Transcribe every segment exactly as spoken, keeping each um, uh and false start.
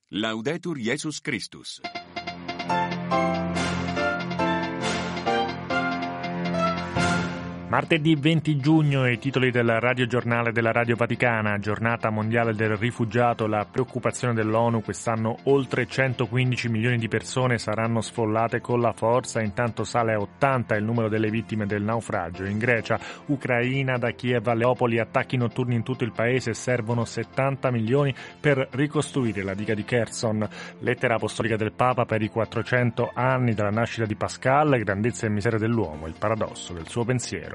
Laudetur Jesus Christus. Martedì venti giugno, i titoli del radiogiornale della Radio Vaticana, giornata mondiale del rifugiato, la preoccupazione dell'ONU, quest'anno oltre centoquindici milioni di persone saranno sfollate con la forza, intanto sale a ottanta il numero delle vittime del naufragio. In Grecia, Ucraina, da Kiev a Leopoli, attacchi notturni in tutto il paese, servono settanta milioni per ricostruire la diga di Kherson. Lettera apostolica del Papa per i quattrocento anni dalla nascita di Pascal, grandezza e miseria dell'uomo, il paradosso del suo pensiero.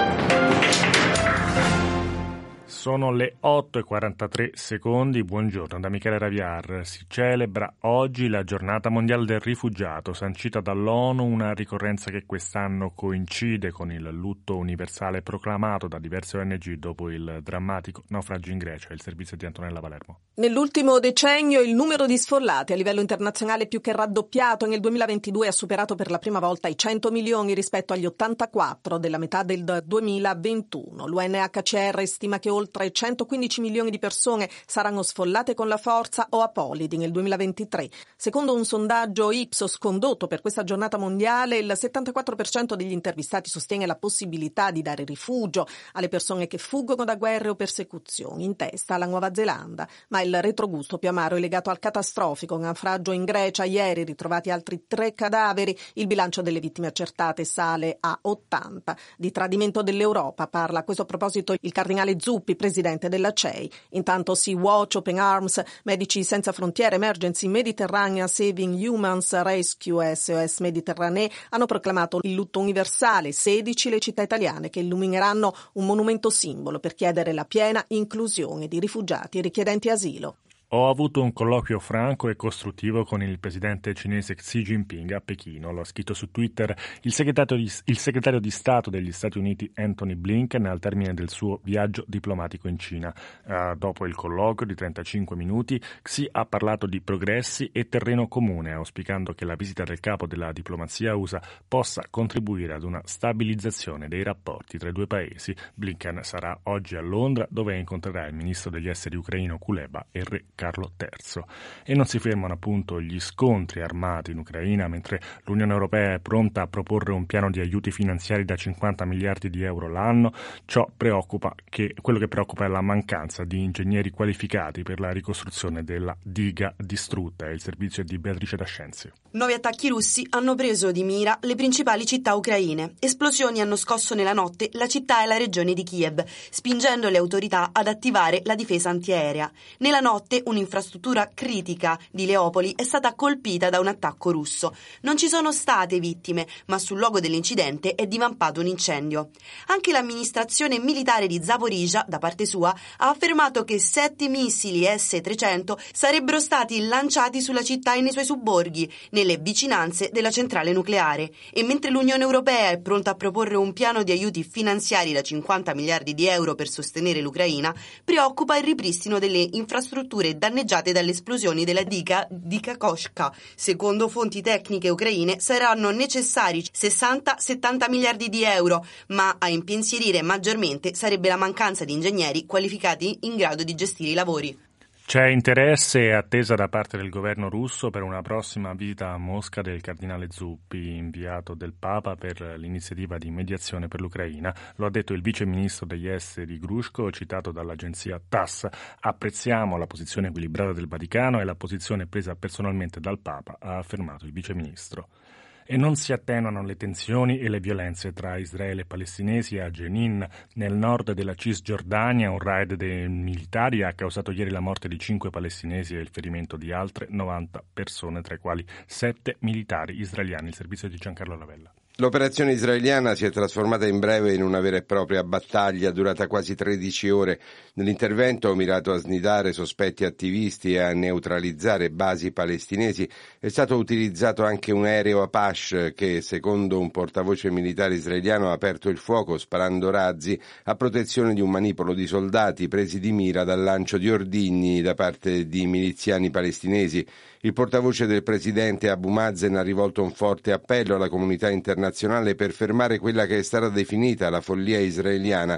Sono le otto e quarantatré secondi, buongiorno da Michele Raviar. Si celebra oggi la giornata mondiale del rifugiato, sancita dall'ONU, una ricorrenza che quest'anno coincide con il lutto universale proclamato da diverse O N G dopo il drammatico naufragio in Grecia. Il servizio di Antonella Palermo. Nell'ultimo decennio il numero di sfollati a livello internazionale è più che raddoppiato e nel duemilaventidue ha superato per la prima volta i cento milioni rispetto agli ottantaquattro della metà del duemilaventuno. L'U N H C R stima che oltre centoquindici milioni di persone saranno sfollate con la forza o apolidi nel duemilaventitré. Secondo un sondaggio Ipsos condotto per questa giornata mondiale, il settantaquattro per cento degli intervistati sostiene la possibilità di dare rifugio alle persone che fuggono da guerre o persecuzioni, in testa alla Nuova Zelanda. Ma il retrogusto più amaro è legato al catastrofico naufragio in Grecia. Ieri ritrovati altri tre cadaveri, il bilancio delle vittime accertate sale a ottanta. Di tradimento dell'Europa parla a questo proposito il cardinale Zuppi, presidente della C E I. Intanto Sea-Watch, Open Arms, Medici Senza Frontiere, Emergency Mediterranean Saving Humans Rescue S O S Mediterranee hanno proclamato il lutto universale. sedici le città italiane che illumineranno un monumento simbolo per chiedere la piena inclusione di rifugiati e richiedenti asilo. Ho avuto un colloquio franco e costruttivo con il presidente cinese Xi Jinping a Pechino. Lo ha scritto su Twitter il segretario di, il segretario di Stato degli Stati Uniti Anthony Blinken al termine del suo viaggio diplomatico in Cina. Uh, dopo il colloquio di trentacinque minuti, Xi ha parlato di progressi e terreno comune, auspicando che la visita del capo della diplomazia U S A possa contribuire ad una stabilizzazione dei rapporti tra i due paesi. Blinken sarà oggi a Londra, dove incontrerà il ministro degli esteri ucraino Kuleba e il re Carlo terzo. E non si fermano appunto gli scontri armati in Ucraina, mentre l'Unione Europea è pronta a proporre un piano di aiuti finanziari da cinquanta miliardi di euro l'anno. Ciò preoccupa che quello che preoccupa è la mancanza di ingegneri qualificati per la ricostruzione della diga distrutta. Il servizio è di Beatrice D'Ascenzio. Nuovi attacchi russi hanno preso di mira le principali città ucraine. Esplosioni hanno scosso nella notte la città e la regione di Kiev, spingendo le autorità ad attivare la difesa antiaerea. Nella notte un'infrastruttura critica di Leopoli è stata colpita da un attacco russo. Non ci sono state vittime, ma sul luogo dell'incidente è divampato un incendio. Anche l'amministrazione militare di Zaporizhzhia, da parte sua, ha affermato che sette missili S trecento sarebbero stati lanciati sulla città e nei suoi sobborghi, nelle vicinanze della centrale nucleare. E mentre l'Unione Europea è pronta a proporre un piano di aiuti finanziari da cinquanta miliardi di euro per sostenere l'Ucraina, preoccupa il ripristino delle infrastrutture danneggiate dalle esplosioni della diga di Kakhovka. Secondo fonti tecniche ucraine saranno necessari sessanta settanta miliardi di euro, ma a impensierire maggiormente sarebbe la mancanza di ingegneri qualificati in grado di gestire i lavori. C'è interesse e attesa da parte del governo russo per una prossima visita a Mosca del cardinale Zuppi, inviato del Papa per l'iniziativa di mediazione per l'Ucraina. Lo ha detto il vice ministro degli esteri Grushko, citato dall'agenzia T A S S. Apprezziamo la posizione equilibrata del Vaticano e la posizione presa personalmente dal Papa, ha affermato il vice ministro. E non si attenuano le tensioni e le violenze tra Israele e palestinesi. A Jenin, nel nord della Cisgiordania, un raid dei militari ha causato ieri la morte di cinque palestinesi e il ferimento di altre novanta persone, tra i quali sette militari israeliani. Il servizio di Giancarlo Lavella. L'operazione israeliana si è trasformata in breve in una vera e propria battaglia durata quasi tredici ore. Nell'intervento mirato a snidare sospetti attivisti e a neutralizzare basi palestinesi è stato utilizzato anche un aereo Apache che, secondo un portavoce militare israeliano, ha aperto il fuoco sparando razzi a protezione di un manipolo di soldati presi di mira dal lancio di ordigni da parte di miliziani palestinesi. Il portavoce del presidente Abu Mazen ha rivolto un forte appello alla comunità internazionale per fermare quella che è stata definita la follia israeliana.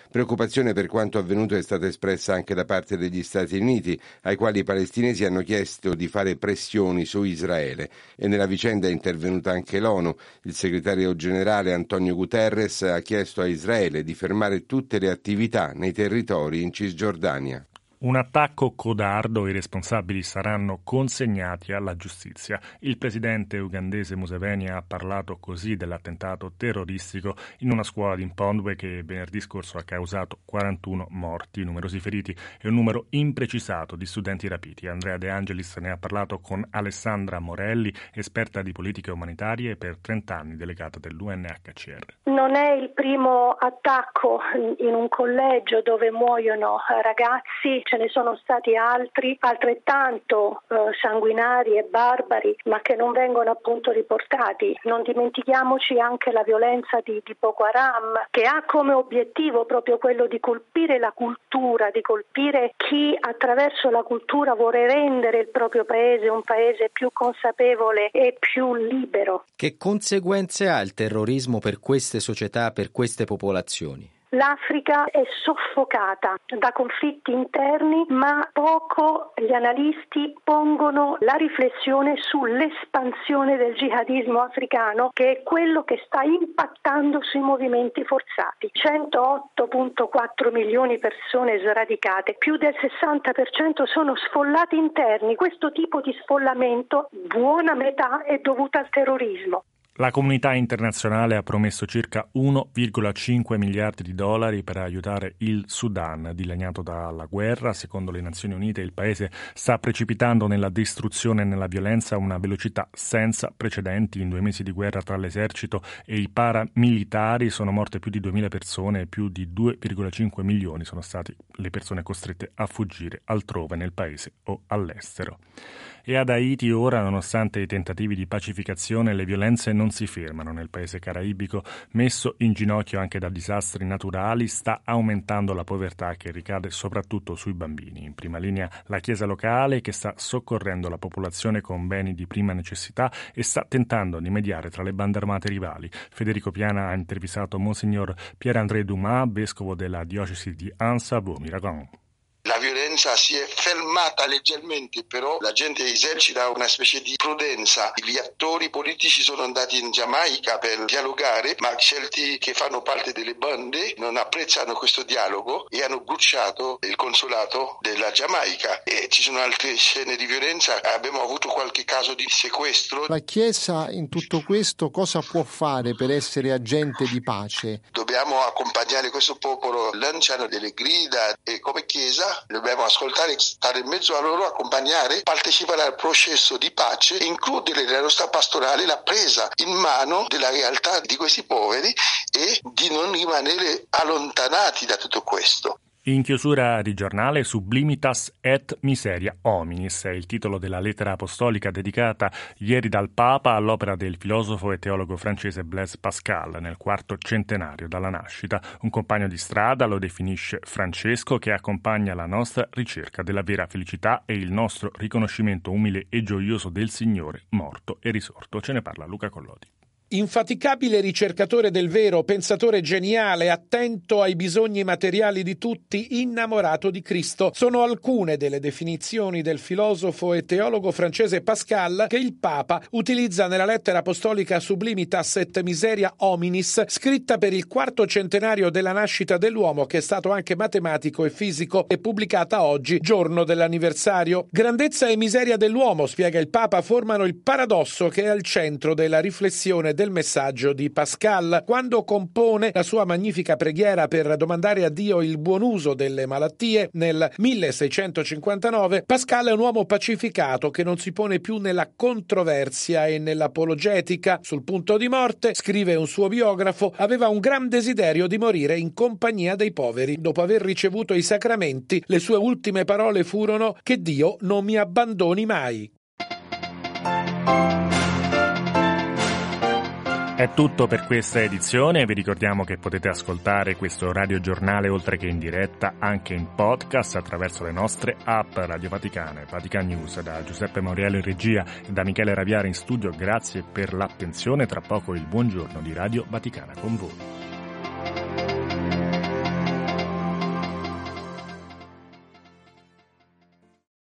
Preoccupazione per quanto avvenuto è stata espressa anche da parte degli Stati Uniti, ai quali i palestinesi hanno chiesto di fare pressioni su Israele, e nella vicenda è intervenuta anche l'ONU. Il segretario generale Antonio Guterres ha chiesto a Israele di fermare tutte le attività nei territori in Cisgiordania. Un attacco codardo, i responsabili saranno consegnati alla giustizia. Il presidente ugandese Museveni ha parlato così dell'attentato terroristico in una scuola di Mpondwe che venerdì scorso ha causato quarantuno morti, numerosi feriti e un numero imprecisato di studenti rapiti. Andrea De Angelis ne ha parlato con Alessandra Morelli, esperta di politiche umanitarie e per trenta anni delegata dell'U N H C R. Non è il primo attacco in un collegio dove muoiono ragazzi. Ce ne sono stati altri altrettanto eh, sanguinari e barbari, ma che non vengono appunto riportati. Non dimentichiamoci anche la violenza di, di Boko Haram, che ha come obiettivo proprio quello di colpire la cultura, di colpire chi attraverso la cultura vuole rendere il proprio paese un paese più consapevole e più libero. Che conseguenze ha il terrorismo per queste società, per queste popolazioni? L'Africa è soffocata da conflitti interni, ma poco gli analisti pongono la riflessione sull'espansione del jihadismo africano, che è quello che sta impattando sui movimenti forzati. centootto virgola quattro milioni di persone sradicate, più del sessanta per cento sono sfollati interni. Questo tipo di sfollamento, buona metà, è dovuta al terrorismo. La comunità internazionale ha promesso circa uno virgola cinque miliardi di dollari per aiutare il Sudan, dilaniato dalla guerra. Secondo le Nazioni Unite il paese sta precipitando nella distruzione e nella violenza a una velocità senza precedenti. In due mesi di guerra tra l'esercito e i paramilitari sono morte più di duemila persone e più di due virgola cinque milioni sono state le persone costrette a fuggire altrove nel paese o all'estero. E ad Haiti ora, nonostante i tentativi di pacificazione, le violenze non si fermano. Nel paese caraibico, messo in ginocchio anche da disastri naturali, sta aumentando la povertà che ricade soprattutto sui bambini. In prima linea la Chiesa locale, che sta soccorrendo la popolazione con beni di prima necessità e sta tentando di mediare tra le bande armate rivali. Federico Piana ha intervistato Monsignor Pierre-André Dumas, vescovo della diocesi di Ansa-Bourg-Miragon. La violenza si è fermata leggermente, però la gente esercita una specie di prudenza. Gli attori politici sono andati in Giamaica per dialogare, ma certi che fanno parte delle bande non apprezzano questo dialogo e hanno bruciato il consolato della Giamaica. E ci sono altre scene di violenza, abbiamo avuto qualche caso di sequestro. La Chiesa in tutto questo cosa può fare per essere agente di pace? Dobbiamo accompagnare questo popolo lanciando delle grida e come Chiesa dobbiamo ascoltare, stare in mezzo a loro, accompagnare, partecipare al processo di pace e includere nella nostra pastorale la presa in mano della realtà di questi poveri e di non rimanere allontanati da tutto questo. In chiusura di giornale, Sublimitas et Miseria Hominis è il titolo della lettera apostolica dedicata ieri dal Papa all'opera del filosofo e teologo francese Blaise Pascal nel quarto centenario dalla nascita. Un compagno di strada, lo definisce Francesco, che accompagna la nostra ricerca della vera felicità e il nostro riconoscimento umile e gioioso del Signore morto e risorto. Ce ne parla Luca Collodi. Infaticabile ricercatore del vero, pensatore geniale, attento ai bisogni materiali di tutti, innamorato di Cristo. Sono alcune delle definizioni del filosofo e teologo francese Pascal che il Papa utilizza nella lettera apostolica Sublimitas et Miseria Hominis, scritta per il quarto centenario della nascita dell'uomo, che è stato anche matematico e fisico, e pubblicata oggi, giorno dell'anniversario. Grandezza e miseria dell'uomo, spiega il Papa, formano il paradosso che è al centro della riflessione del messaggio di Pascal. Quando compone la sua magnifica preghiera per domandare a Dio il buon uso delle malattie nel milleseicentocinquantanove, Pascal è un uomo pacificato che non si pone più nella controversia e nell'apologetica. Sul punto di morte, scrive un suo biografo, aveva un gran desiderio di morire in compagnia dei poveri. Dopo aver ricevuto i sacramenti, le sue ultime parole furono: che Dio non mi abbandoni mai. È tutto per questa edizione, vi ricordiamo che potete ascoltare questo radiogiornale oltre che in diretta anche in podcast attraverso le nostre app Radio Vaticana e Vatican News. Da Giuseppe Mauriello in regia e da Michele Raviare in studio, grazie per l'attenzione. Tra poco il buongiorno di Radio Vaticana con voi.